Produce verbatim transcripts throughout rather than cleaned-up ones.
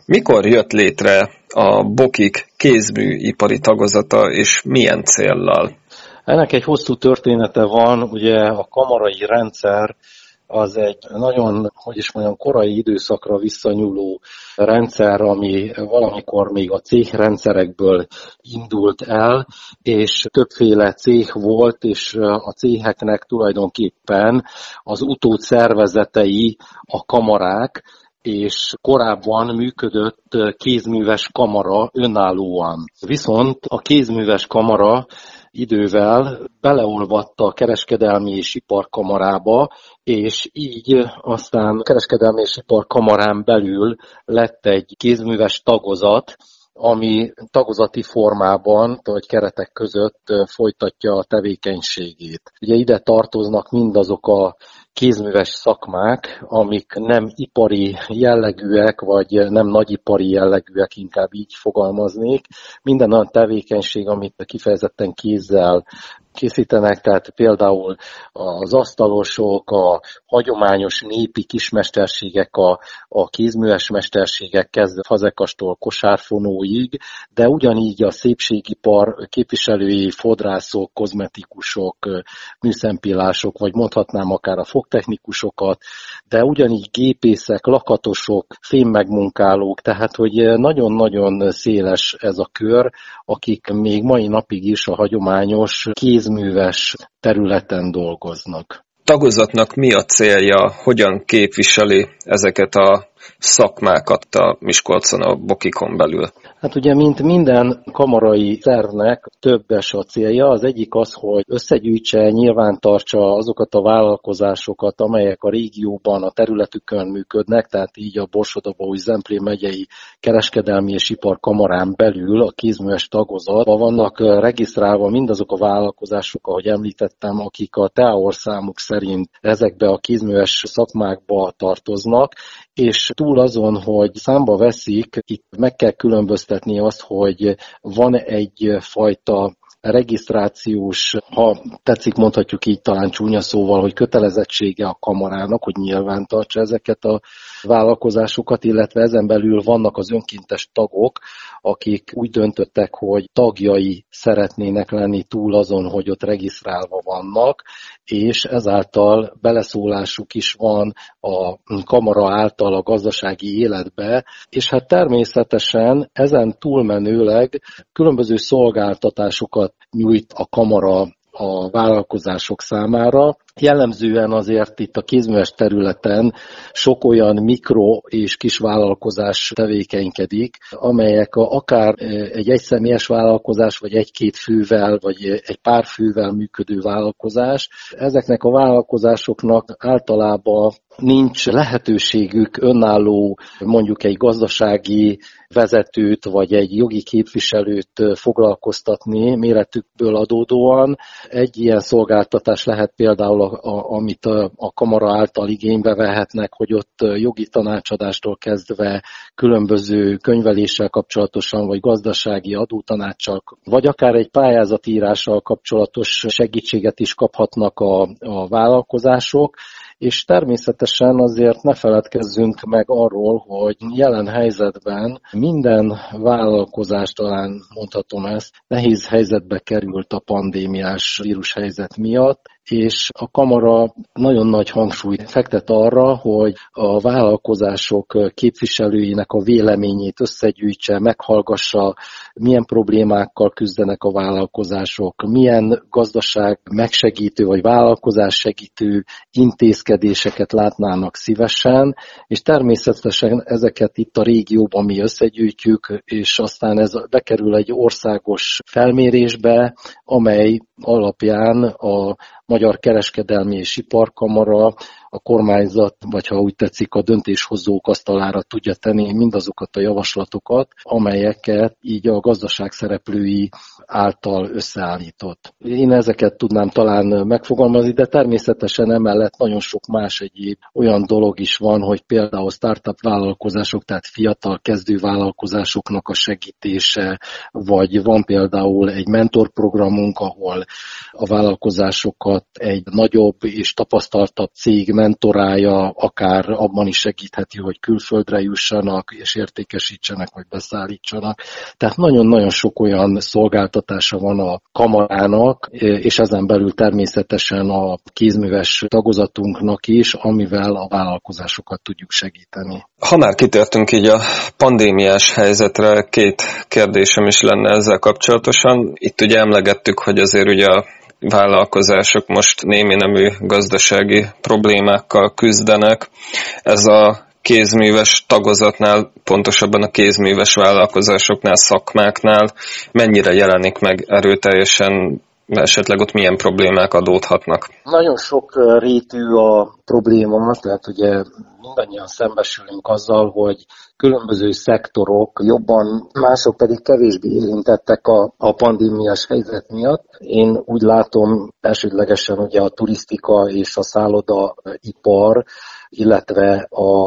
Mikor jött létre a Bokik kézműipari tagozata, és milyen céllal? Ennek egy hosszú története van, ugye a kamarai rendszer az egy nagyon, hogy is mondjam, korai időszakra visszanyúló rendszer, ami valamikor még a céhrendszerekből indult el, és többféle céh volt, és a céheknek tulajdonképpen az utódszervezetei a kamarák, és korábban működött kézműves kamara önállóan. Viszont a kézműves kamara idővel beleolvatta a kereskedelmi és iparkamarába, és így aztán a kereskedelmi és iparkamarán belül lett egy kézműves tagozat, ami tagozati formában vagy keretek között folytatja a tevékenységét. Ugye ide tartoznak mindazok a kézműves szakmák, amik nem ipari jellegűek, vagy nem nagyipari jellegűek, inkább így fogalmaznék. Minden olyan tevékenység, amit kifejezetten kézzel készítenek, tehát például az asztalosok, a hagyományos népi kismesterségek, a, a kézműves mesterségek kezdve fazekastól kosárfonóig, de ugyanígy a szépségipar képviselői, fodrászok, kozmetikusok, műszempillások, vagy mondhatnám akár a fogtechnikusokat, de ugyanígy gépészek, lakatosok, fémmegmunkálók, tehát hogy nagyon-nagyon széles ez a kör, akik még mai napig is a hagyományos kézműves területen dolgoznak. Tagozatnak mi a célja, hogyan képviseli ezeket a szakmákat a Miskolcon, a Bokikon belül? Hát ugye, mint minden kamarai szervnek többes a célja. Az egyik az, hogy összegyűjtse, nyilvántartsa azokat a vállalkozásokat, amelyek a régióban, a területükön működnek, tehát így a Borsod-Abaúj-Zemplén megyei kereskedelmi és iparkamarán belül a kézműves tagozatban vannak regisztrálva mindazok a vállalkozások, ahogy említettem, akik a té á orszámuk szerint ezekbe a kézműves szakmákba tartoznak, és túl azon, hogy számba veszik, itt meg kell különböztetni azt, hogy van egyfajta regisztrációs, ha tetszik, mondhatjuk így talán csúnya szóval, hogy kötelezettsége a kamarának, hogy nyilvántartsa ezeket a vállalkozásokat, illetve ezen belül vannak az önkéntes tagok, akik úgy döntöttek, hogy tagjai szeretnének lenni túl azon, hogy ott regisztrálva vannak, és ezáltal beleszólásuk is van a kamara által a gazdasági életbe, és hát természetesen ezen túlmenőleg különböző szolgáltatásokat nyújt a kamara a vállalkozások számára. Jellemzően azért itt a kézműves területen sok olyan mikro és kisvállalkozás tevékenykedik, amelyek akár egy egyszemélyes vállalkozás, vagy egy-két fővel, vagy egy pár fővel működő vállalkozás. Ezeknek a vállalkozásoknak általában nincs lehetőségük önálló, mondjuk egy gazdasági vezetőt, vagy egy jogi képviselőt foglalkoztatni méretükből adódóan. Egy ilyen szolgáltatás lehet például, a, a, amit a, a kamara által igénybe vehetnek, hogy ott jogi tanácsadástól kezdve különböző könyveléssel kapcsolatosan, vagy gazdasági adótanáccsal, vagy akár egy pályázatírással kapcsolatos segítséget is kaphatnak a, a vállalkozások, és természetesen azért ne feledkezzünk meg arról, hogy jelen helyzetben minden vállalkozás, talán mondhatom ezt, nehéz helyzetbe került a pandémiás vírushelyzet miatt, és a kamara nagyon nagy hangsúlyt fektet arra, hogy a vállalkozások képviselőinek a véleményét összegyűjtse, meghallgassa, milyen problémákkal küzdenek a vállalkozások, milyen gazdaság megsegítő vagy vállalkozás segítő intézkedéseket látnának szívesen, és természetesen ezeket itt a régióban mi összegyűjtjük, és aztán ez bekerül egy országos felmérésbe, amely alapján a Magyar Kereskedelmi és Iparkamara, a kormányzat, vagy ha úgy tetszik, a döntéshozók asztalára tudja tenni mindazokat a javaslatokat, amelyeket így a gazdaság szereplői által összeállított. Én ezeket tudnám talán megfogalmazni, de természetesen emellett nagyon sok más egyéb olyan dolog is van, hogy például startup vállalkozások, tehát fiatal kezdő vállalkozásoknak a segítése, vagy van például egy mentorprogramunk, ahol a vállalkozásokat egy nagyobb és tapasztaltabb cég mentorálja, akár abban is segítheti, hogy külföldre jussanak, és értékesítsenek, vagy beszállítsanak. Tehát nagyon-nagyon sok olyan szolgáltatása van a kamarának, és ezen belül természetesen a kézműves tagozatunknak is, amivel a vállalkozásokat tudjuk segíteni. Ha már kitértünk így a pandémiás helyzetre, két kérdésem is lenne ezzel kapcsolatosan. Itt ugye emlegettük, hogy azért ugye a vállalkozások most némi nemű gazdasági problémákkal küzdenek. Ez a kézműves tagozatnál, pontosabban a kézműves vállalkozásoknál, szakmáknál mennyire jelenik meg erőteljesen, esetleg ott milyen problémák adódhatnak? Nagyon sok rétű a probléma, tehát ugye mindannyian szembesülünk azzal, hogy különböző szektorok jobban, mások pedig kevésbé érintettek a, a pandémiás helyzet miatt. Én úgy látom elsődlegesen ugye a turisztika és a szállodaipar, illetve a,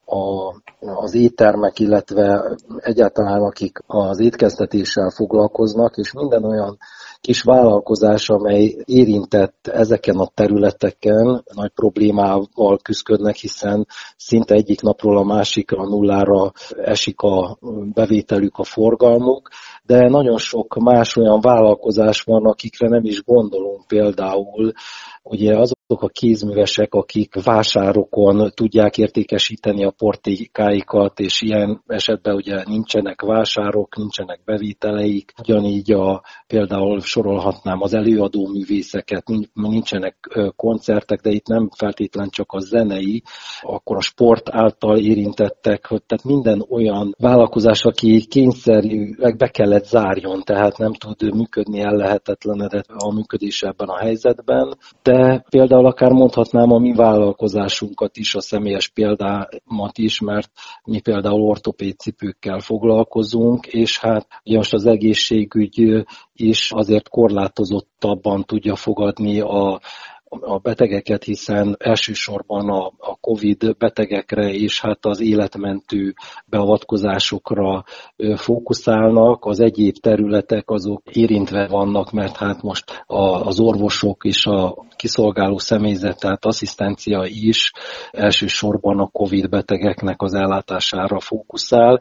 a, az éttermek, illetve egyáltalán akik az étkeztetéssel foglalkoznak, és minden olyan kis vállalkozás, amely érintett ezeken a területeken, nagy problémával küzdködnek, hiszen szinte egyik napról a másikra nullára esik a bevételük, a forgalmuk, de nagyon sok más olyan vállalkozás van, akikre nem is gondolunk, például ugye azok a kézművesek, akik vásárokon tudják értékesíteni a portékáikat, és ilyen esetben ugye nincsenek vásárok, nincsenek bevételeik, ugyanígy a, például sorolhatnám az előadó művészeket, nincsenek koncertek, de itt nem feltétlen csak a zenei, akkor a sport által érintettek, tehát minden olyan vállalkozás, aki kényszerűleg be kellett zárjon, tehát nem tud működni, ellehetetlenedett a működés ebben a helyzetben, de például akár mondhatnám a mi vállalkozásunkat is, a személyes példámat is, mert mi például ortopéd cipőkkel foglalkozunk, és hát ugye most az egészségügy is azért korlátozottabban tudja fogadni a a betegeket, hiszen elsősorban a, a Covid betegekre és hát az életmentő beavatkozásokra fókuszálnak, az egyéb területek azok érintve vannak, mert hát most a, az orvosok és a kiszolgáló személyzet, tehát asszisztencia is elsősorban a Covid betegeknek az ellátására fókuszál.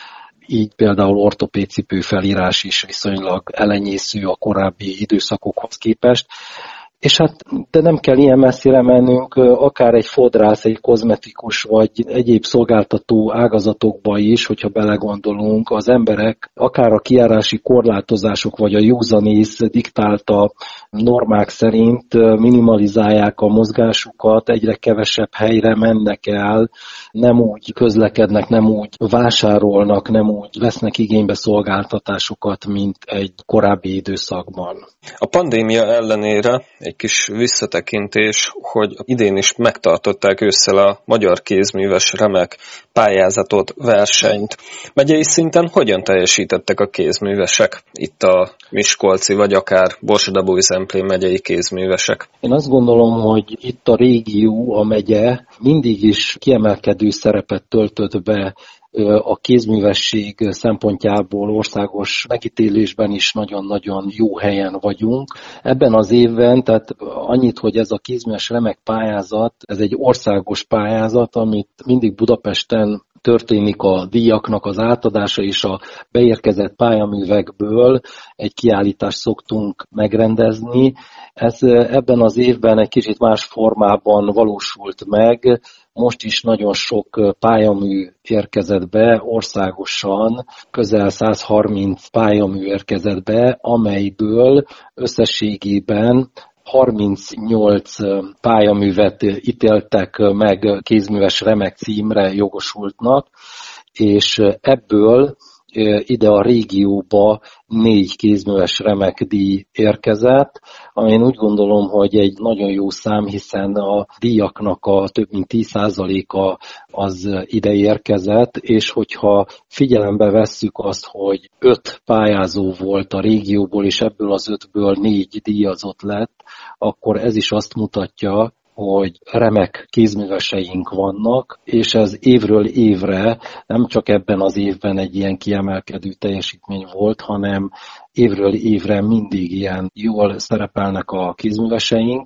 Így például ortopéd cipő felírás is viszonylag elenyésző a korábbi időszakokhoz képest. És hát, de nem kell ilyen messzire mennünk, akár egy fodrász, egy kozmetikus, vagy egyéb szolgáltató ágazatokba is, hogyha belegondolunk, az emberek akár a kijárási korlátozások, vagy a józanész diktálta normák szerint minimalizálják a mozgásukat, egyre kevesebb helyre mennek el, nem úgy közlekednek, nem úgy vásárolnak, nem úgy vesznek igénybe szolgáltatásokat, mint egy korábbi időszakban. A pandémia ellenére egy kis visszatekintés, hogy idén is megtartották ősszel a Magyar Kézműves Remek pályázatot, versenyt. Megyei szinten hogyan teljesítettek a kézművesek? Itt a miskolci, vagy akár Borsod-Abaúj-Zemplén megyei kézművesek. Én azt gondolom, hogy itt a régió, a megye mindig is kiemelkedő szerepet töltött be a kézművesség szempontjából, országos megítélésben is nagyon-nagyon jó helyen vagyunk. Ebben az évben, tehát annyit, hogy ez a kézműves remek pályázat, ez egy országos pályázat, amit mindig Budapesten történik a díjaknak az átadása, és a beérkezett pályaművekből egy kiállítást szoktunk megrendezni. Ez ebben az évben egy kicsit más formában valósult meg. Most is nagyon sok pályamű érkezett be országosan, közel száz harminc pályamű érkezett be, amelyből összességében harmincnyolc pályaművet ítéltek meg kézműves remek címre jogosultnak, és ebből ide a régióba négy kézműves remek díj érkezett, ami én úgy gondolom, hogy egy nagyon jó szám, hiszen a díjaknak a több mint tíz százaléka az ide érkezett, és hogyha figyelembe vesszük azt, hogy öt pályázó volt a régióból, és ebből az ötből négy díjazott lett, akkor ez is azt mutatja, hogy remek kézműveseink vannak, és ez évről évre, nem csak ebben az évben egy ilyen kiemelkedő teljesítmény volt, hanem évről évre mindig ilyen jól szerepelnek a kézműveseink.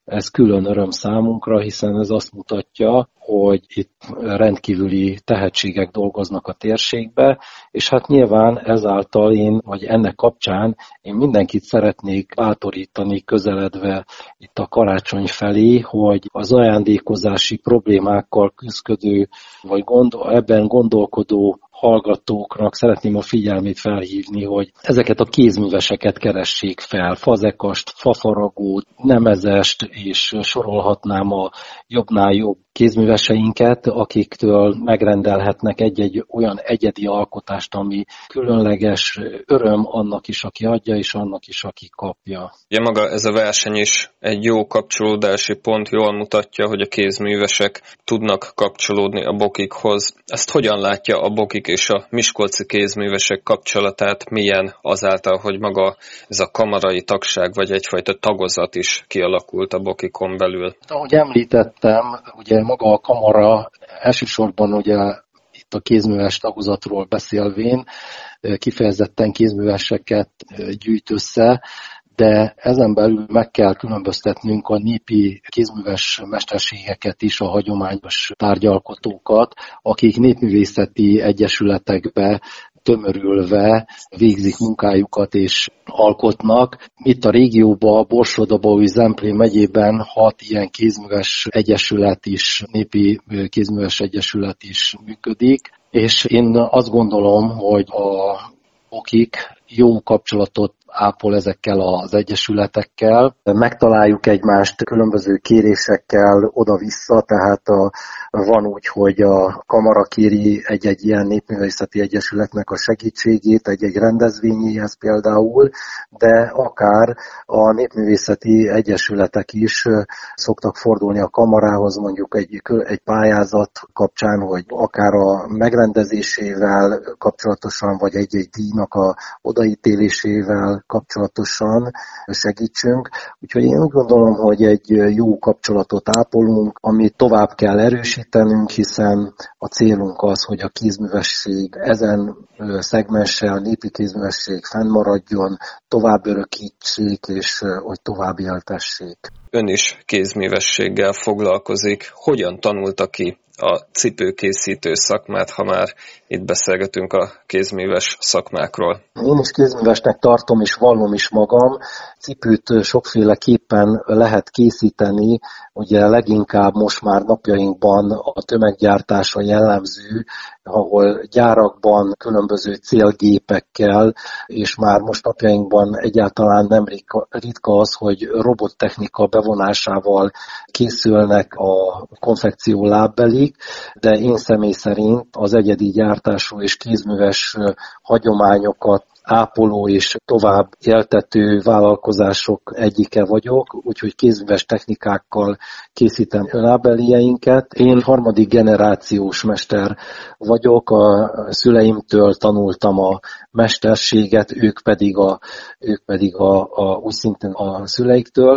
Ez külön öröm számunkra, hiszen ez azt mutatja, hogy itt rendkívüli tehetségek dolgoznak a térségbe, és hát nyilván ezáltal én, vagy ennek kapcsán én mindenkit szeretnék bátorítani közeledve itt a karácsony felé, hogy az ajándékozási problémákkal küzdködő, vagy gondol, ebben gondolkodó hallgatóknak szeretném a figyelmét felhívni, hogy ezeket a kézműveseket keressék fel, fazekast, fafaragót, nemezest, és sorolhatnám a jobbnál jobb kézműveseinket, akiktől megrendelhetnek egy-egy olyan egyedi alkotást, ami különleges öröm annak is, aki adja, és annak is, aki kapja. Ugye maga ez a verseny is egy jó kapcsolódási pont, jól mutatja, hogy a kézművesek tudnak kapcsolódni a bokikhoz. Ezt hogyan látja a bokik és a miskolci kézművesek kapcsolatát, milyen azáltal, hogy maga ez a kamarai tagság, vagy egyfajta tagozat is kialakult a bokikon belül? Ahogy említettem, ugye maga a kamara elsősorban ugye itt a kézműves tagozatról beszélvén kifejezetten kézműveseket gyűjt össze, de ezen belül meg kell különböztetnünk a népi kézműves mesterségeket is, a hagyományos tárgyalkotókat, akik népművészeti egyesületekbe tömörülve végzik munkájukat és alkotnak. Itt a régióban, Borsod-Abaúj Zemplén megyében hat ilyen kézműves egyesület is, népi kézműves egyesület is működik, és én azt gondolom, hogy a bokik jó kapcsolatot ápol ezekkel az egyesületekkel. Megtaláljuk egymást különböző kérésekkel oda-vissza, tehát a, van úgy, hogy a kamara kéri egy-egy ilyen népművészeti egyesületnek a segítségét, egy-egy rendezvényéhez például, de akár a népművészeti egyesületek is szoktak fordulni a kamarához, mondjuk egy, egy pályázat kapcsán, hogy akár a megrendezésével kapcsolatosan, vagy egy-egy díjnak a odaítélésével kapcsolatosan segítsünk. Úgyhogy én úgy gondolom, hogy egy jó kapcsolatot ápolunk, amit tovább kell erősítenünk, hiszen a célunk az, hogy a kézművesség ezen szegmenssel, a népi kézművesség fennmaradjon, tovább örökítsék, és hogy tovább éltessék. Ön is kézművességgel foglalkozik. Hogyan tanulta ki a cipőkészítő szakmát, ha már itt beszélgetünk a kézműves szakmákról? Én is kézművesnek tartom, és vallom is magam. Cipőt sokféleképpen lehet készíteni, ugye leginkább most már napjainkban a tömeggyártása jellemző, ahol gyárakban különböző célgépekkel, és már most napjainkban egyáltalán nem ritka az, hogy robottechnika bevonásával készülnek a konfekció lábbelik, de én személy szerint az egyedi gyártású és kézműves hagyományokat ápoló és tovább éltető vállalkozások egyike vagyok, úgyhogy kézműves technikákkal készítem lábelijeinket. Én harmadik generációs mester vagyok, a szüleimtől tanultam a mesterséget, ők pedig, a, ők pedig a, a, úgy szintén a szüleiktől.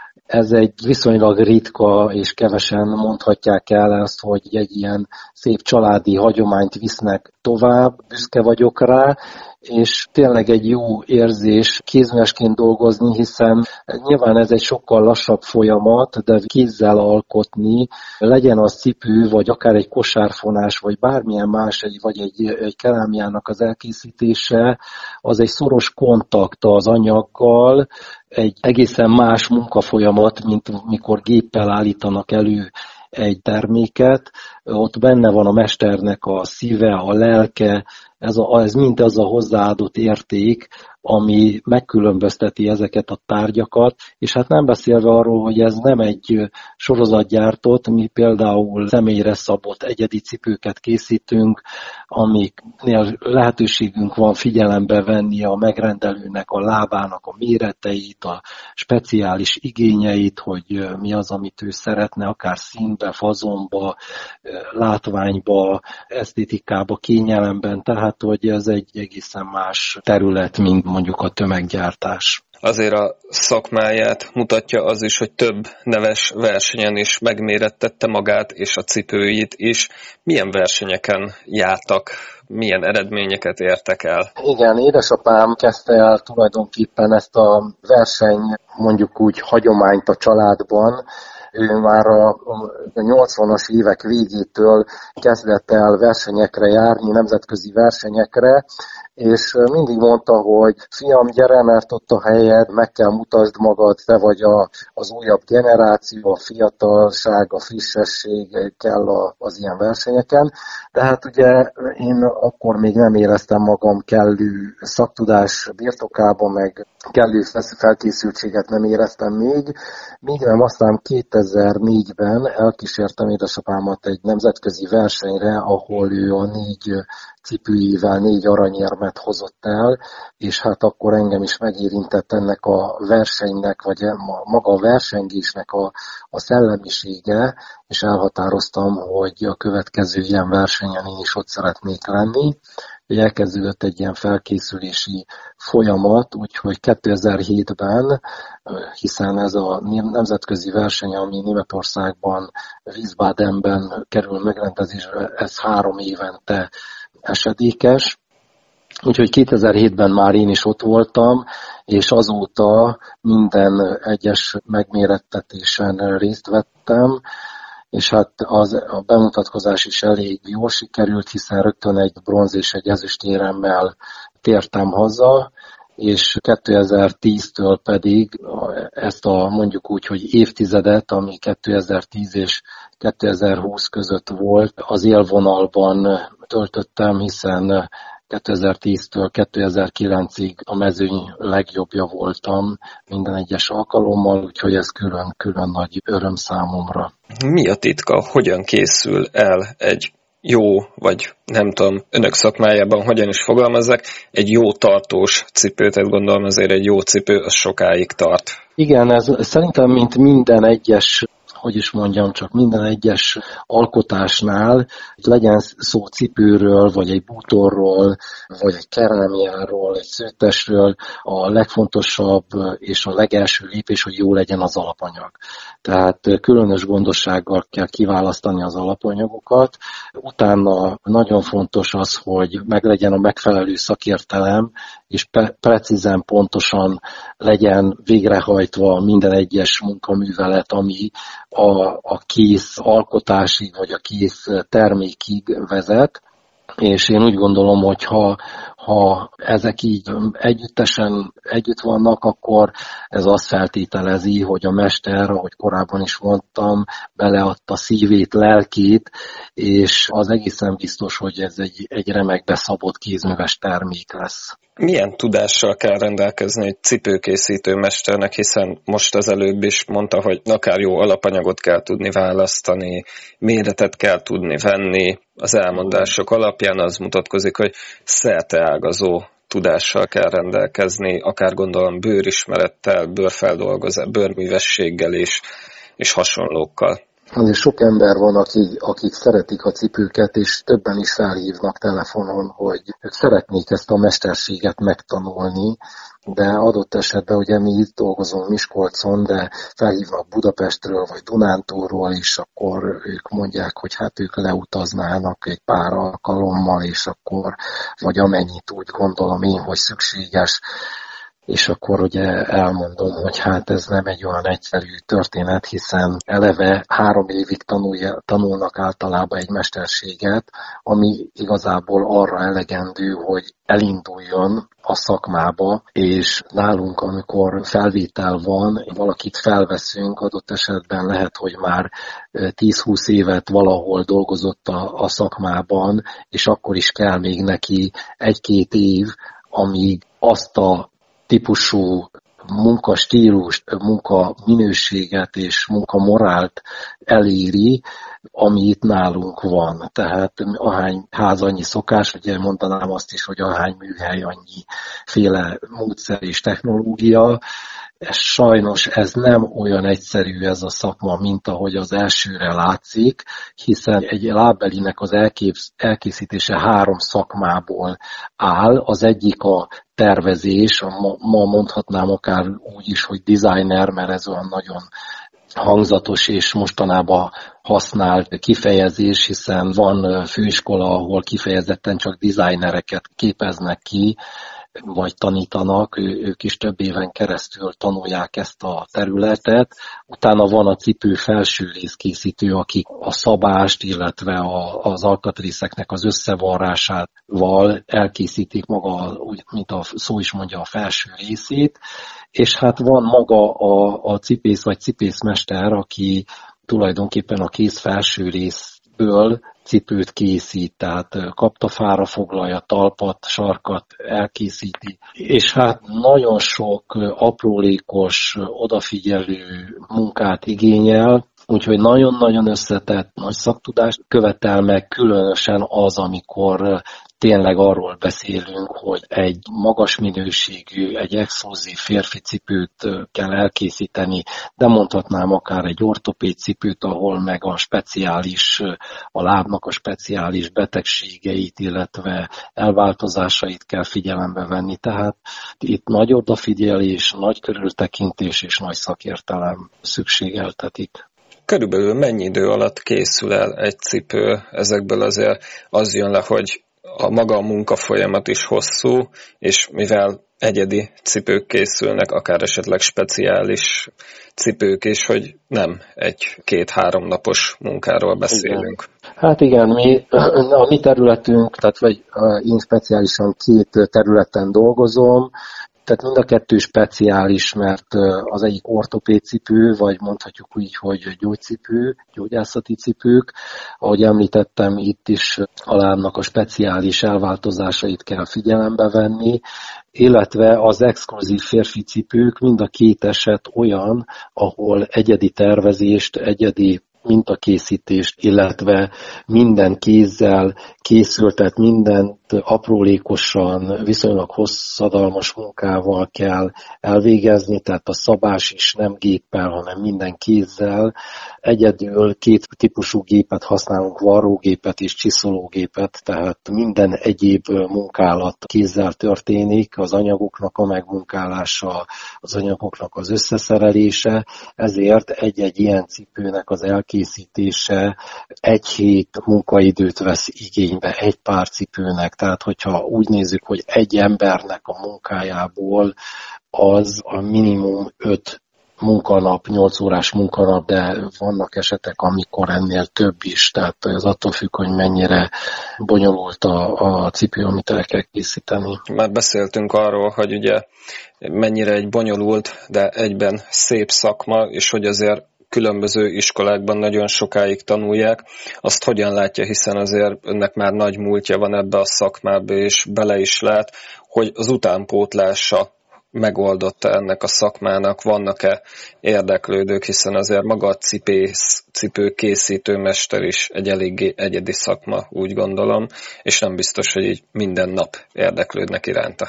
Ez egy viszonylag ritka és kevesen mondhatják el azt, hogy egy ilyen szép családi hagyományt visznek tovább, büszke vagyok rá, és tényleg egy jó érzés kézművesként dolgozni, hiszen nyilván ez egy sokkal lassabb folyamat, de kézzel alkotni, legyen az cipő, vagy akár egy kosárfonás, vagy bármilyen más, egy, vagy egy, egy kerámiának az elkészítése, az egy szoros kontakt az anyaggal, egy egészen más munkafolyamat, mint mikor géppel állítanak elő egy terméket, ott benne van a mesternek a szíve, a lelke, ez, a, ez mind az a hozzáadott érték, ami megkülönbözteti ezeket a tárgyakat, és hát nem beszélve arról, hogy ez nem egy sorozatgyártott, mi például személyre szabott egyedi cipőket készítünk, amiknél lehetőségünk van figyelembe venni a megrendelőnek a lábának a méreteit, a speciális igényeit, hogy mi az, amit ő szeretne, akár színbe, fazonba, látványba, esztétikába, kényelemben, tehát hogy ez egy egészen más terület, mint mondjuk a tömeggyártás. azért a szakmáját mutatja az is, hogy több neves versenyen is megmérettette magát, és a cipőit is. Milyen versenyeken jártak, milyen eredményeket értek el? Igen, édesapám kezdte el tulajdonképpen ezt a verseny, mondjuk úgy hagyományt a családban. Ő már a nyolcvanas évek végétől kezdett el versenyekre járni, nemzetközi versenyekre, és mindig mondta, hogy fiam, gyere, mert ott a helyed, meg kell mutasd magad, te vagy a, az újabb generáció, a fiatalság, a frissesség kell a, az ilyen versenyeken. De hát ugye én akkor még nem éreztem magam kellő szaktudás birtokában, meg kellő felkészültséget nem éreztem még, míg nem aztán kétezer-négyben elkísértem édesapámat egy nemzetközi versenyre, ahol ő a négy cipőjével négy aranyérmet hozott el, és hát akkor engem is megérintett ennek a versenynek, vagy maga a versengésnek a, a szellemisége, és elhatároztam, hogy a következő ilyen versenyen én is ott szeretnék lenni. Elkezdődött egy ilyen felkészülési folyamat, úgyhogy kétezer-hétben, hiszen ez a nemzetközi verseny, ami Németországban, Wiesbadenben kerül megrendezésre, ez három évente esedékes. Úgyhogy kétezer-hétben már én is ott voltam, és azóta minden egyes megmérettetésen részt vettem, és hát az, a bemutatkozás is elég jól sikerült, hiszen rögtön egy bronz és egy ezüstéremmel tértem haza, és kétezer-tíztől pedig ezt a mondjuk úgy, hogy évtizedet, ami kétezer-tíz és kétezer-húsz között volt, az élvonalban töltöttem, hiszen kétezer-tíztől kétezer-kilencig a mezőny legjobbja voltam minden egyes alkalommal, úgyhogy ez külön-külön nagy öröm számomra. Mi a titka? Hogyan készül el egy jó, vagy nem tudom, önök szakmájában hogyan is fogalmazzák, egy jó tartós cipő, tehát gondolom azért egy jó cipő, az sokáig tart. Igen, ez szerintem mint minden egyes hogy is mondjam, csak minden egyes alkotásnál, legyen szó cipőről, vagy egy bútorról, vagy egy kerámiáról, egy szőttesről, a legfontosabb és a legelső lépés, hogy jó legyen az alapanyag. Tehát különös gondossággal kell kiválasztani az alapanyagokat. Utána nagyon fontos az, hogy meglegyen a megfelelő szakértelem, és pre- precízen, pontosan legyen végrehajtva minden egyes munkaművelet, ami a, a kész alkotásig, vagy a kész termékig vezet. És én úgy gondolom, hogy ha, ha ezek így együttesen együtt vannak, akkor ez azt feltételezi, hogy a mester, ahogy korábban is mondtam, beleadta szívét, lelkét, és az egészen biztos, hogy ez egy, egy remekbe szabott kézműves termék lesz. Milyen tudással kell rendelkezni egy cipőkészítő mesternek, hiszen most az előbb is mondta, hogy akár jó alapanyagot kell tudni választani, méretet kell tudni venni, az elmondások alapján az mutatkozik, hogy szerteágazó tudással kell rendelkezni, akár gondolom bőrismerettel, bőrfeldolgozás, bőrművességgel és, és hasonlókkal. Azért sok ember van, akik, akik szeretik a cipőket, és többen is felhívnak telefonon, hogy ők szeretnék ezt a mesterséget megtanulni, de adott esetben ugye mi itt dolgozunk Miskolcon, de felhívnak Budapestről vagy Dunántúlról, és akkor ők mondják, hogy hát ők leutaznának egy pár alkalommal, és akkor vagy amennyit úgy gondolom én, hogy szükséges, és akkor ugye elmondom, hogy hát ez nem egy olyan egyszerű történet, hiszen eleve három évig tanulja, tanulnak általában egy mesterséget, ami igazából arra elegendő, hogy elinduljon a szakmába, és nálunk, amikor felvétel van, valakit felveszünk, adott esetben lehet, hogy már tíz-húsz évet valahol dolgozott a, a szakmában, és akkor is kell még neki egy-két év, amíg azt a típusú munkastílust, munkaminőséget és munkamorált eléri, ami itt nálunk van. Tehát ahány ház, annyi szokás, ugye mondanám azt is, hogy ahány műhely, annyi féle módszer és technológia, Ez sajnos ez nem olyan egyszerű ez a szakma, mint ahogy az elsőre látszik, hiszen egy lábbelinek az elképz, elkészítése három szakmából áll. Az egyik a tervezés, ma, ma mondhatnám akár úgy is, hogy designer, mert ez olyan nagyon hangzatos és mostanában használt kifejezés, hiszen van főiskola, ahol kifejezetten csak designereket képeznek ki, vagy tanítanak, ők is több éven keresztül tanulják ezt a területet. Utána van a cipő felső részkészítő, akik a szabást, illetve a, az alkatrészeknek az összevarrásával elkészítik maga, úgy, mint a szó is mondja, a felső részét. És hát van maga a, a cipész vagy cipészmester, aki tulajdonképpen a kéz felső részből cipőt készít, tehát kaptafára foglalja, talpat, sarkat elkészíti, és hát nagyon sok aprólékos, odafigyelő munkát igényel, úgyhogy nagyon-nagyon összetett, nagy szaktudást követel meg, különösen az, amikor tényleg arról beszélünk, hogy egy magas minőségű, egy exkluzív férfi cipőt kell elkészíteni, de mondhatnám akár egy ortopéd cipőt, ahol meg a speciális, a lábnak a speciális betegségeit, illetve elváltozásait kell figyelembe venni. Tehát itt nagy odafigyelés, nagy körültekintés és nagy szakértelem szükségeltetik. Körülbelül mennyi idő alatt készül el egy cipő? Ezekből azért az jön le, hogy a maga a munkafolyamat is hosszú, és mivel egyedi cipők készülnek, akár esetleg speciális cipők is, hogy nem egy két-három napos munkáról beszélünk. Igen. Hát igen, mi, a mi területünk, tehát vagy én speciálisan két területen dolgozom, tehát mind a kettő speciális, mert az egyik ortopéd cipő, vagy mondhatjuk úgy, hogy gyógycipő, gyógyászati cipők. Ahogy említettem, itt is a lábnak a speciális elváltozásait kell figyelembe venni, illetve az exkluzív férfi cipők, mind a két eset olyan, ahol egyedi tervezést, egyedi mintakészítést, illetve minden kézzel készültet, mindent aprólékosan, viszonylag hosszadalmas munkával kell elvégezni, tehát a szabás is nem géppel, hanem minden kézzel. Egyedül két típusú gépet használunk, varrógépet és csiszológépet, tehát minden egyéb munkálat kézzel történik, az anyagoknak a megmunkálása, az anyagoknak az összeszerelése, ezért egy-egy ilyen cipőnek az elkészítése egy hét munkaidőt vesz igénybe egy pár cipőnek, tehát hogyha úgy nézzük, hogy egy embernek a munkájából az a minimum öt munkanap, nyolc órás munkanap, de vannak esetek, amikor ennél több is, tehát ez attól függ, hogy mennyire bonyolult a, a cipő, amit el kell készíteni. Már beszéltünk arról, hogy ugye mennyire egy bonyolult, de egyben szép szakma, és hogy azért különböző iskolákban nagyon sokáig tanulják. Azt hogyan látja, hiszen azért önnek már nagy múltja van ebbe a szakmába, és bele is lát, hogy az utánpótlása megoldotta ennek a szakmának, vannak-e érdeklődők, hiszen azért maga a cipész, cipő készítőmester is egy eléggé egyedi szakma, úgy gondolom, és nem biztos, hogy így minden nap érdeklődnek iránta.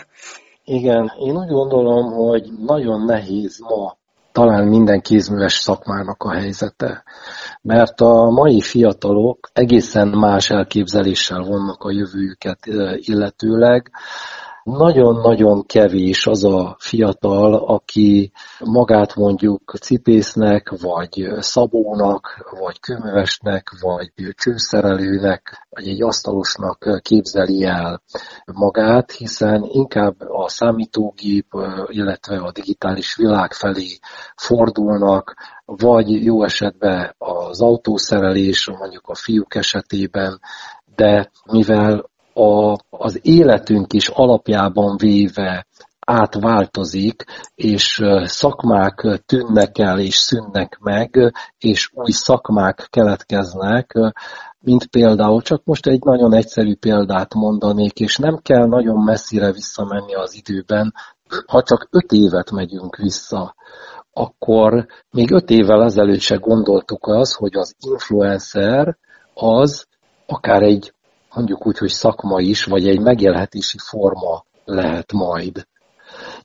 Igen, én úgy gondolom, hogy nagyon nehéz ma talán minden kézműves szakmának a helyzete, mert a mai fiatalok egészen más elképzeléssel vannak a jövőjüket illetőleg. Nagyon-nagyon kevés az a fiatal, aki magát mondjuk cipésznek, vagy szabónak, vagy kőművesnek, vagy csőszerelőnek, vagy egy asztalosnak képzeli el magát, hiszen inkább a számítógép, illetve a digitális világ felé fordulnak, vagy jó esetben az autószerelés, mondjuk a fiúk esetében, de mivel A, az életünk is alapjában véve átváltozik, és szakmák tűnnek el és szűnnek meg, és új szakmák keletkeznek, mint például, csak most egy nagyon egyszerű példát mondanék, és nem kell nagyon messzire visszamenni az időben, ha csak öt évet megyünk vissza, akkor még öt évvel ezelőtt se gondoltuk azt, hogy az influencer az akár egy mondjuk úgy, hogy szakma is, vagy egy megélhetési forma lehet majd.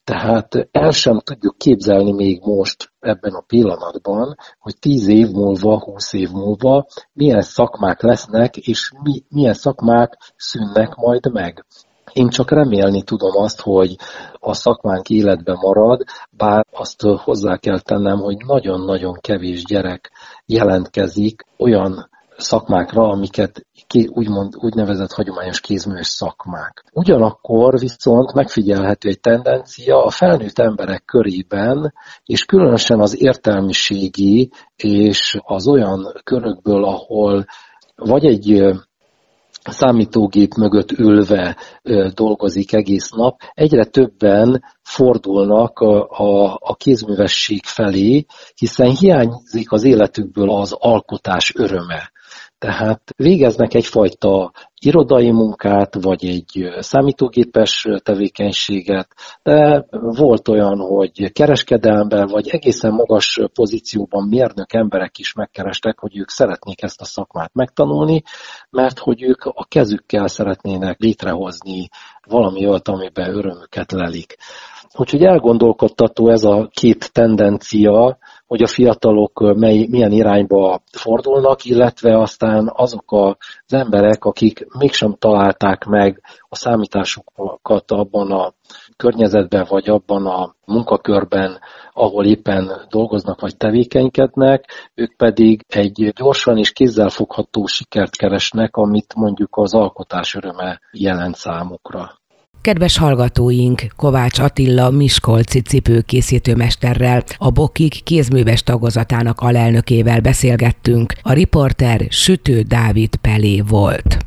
Tehát el sem tudjuk képzelni még most ebben a pillanatban, hogy tíz év múlva, húsz év múlva milyen szakmák lesznek, és mi, milyen szakmák szűnnek majd meg. Én csak remélni tudom azt, hogy a szakmánk életben marad, bár azt hozzá kell tennem, hogy nagyon-nagyon kevés gyerek jelentkezik olyan szakmákra, amiket úgymond úgynevezett hagyományos kézműves szakmák. Ugyanakkor viszont megfigyelhető egy tendencia a felnőtt emberek körében, és különösen az értelmiségi és az olyan körökből, ahol vagy egy számítógép mögött ülve dolgozik egész nap, egyre többen fordulnak a, a kézművesség felé, hiszen hiányzik az életükből az alkotás öröme. Tehát végeznek egyfajta irodai munkát, vagy egy számítógépes tevékenységet, de volt olyan, hogy kereskedelemben, vagy egészen magas pozícióban mérnök emberek is megkerestek, hogy ők szeretnék ezt a szakmát megtanulni, mert hogy ők a kezükkel szeretnének létrehozni valami olyat, amiben örömüket lelik. Úgyhogy elgondolkodtató ez a két tendencia, hogy a fiatalok mely, milyen irányba fordulnak, illetve aztán azok az emberek, akik mégsem találták meg a számításukat abban a környezetben, vagy abban a munkakörben, ahol éppen dolgoznak, vagy tevékenykednek, ők pedig egy gyorsan és kézzelfogható sikert keresnek, amit mondjuk az alkotás öröme jelent számukra. Kedves hallgatóink, Kovács Attila miskolci cipőkészítőmesterrel, a Bokik kézműves tagozatának alelnökével beszélgettünk, a riporter Sütő Dávid Pelé volt.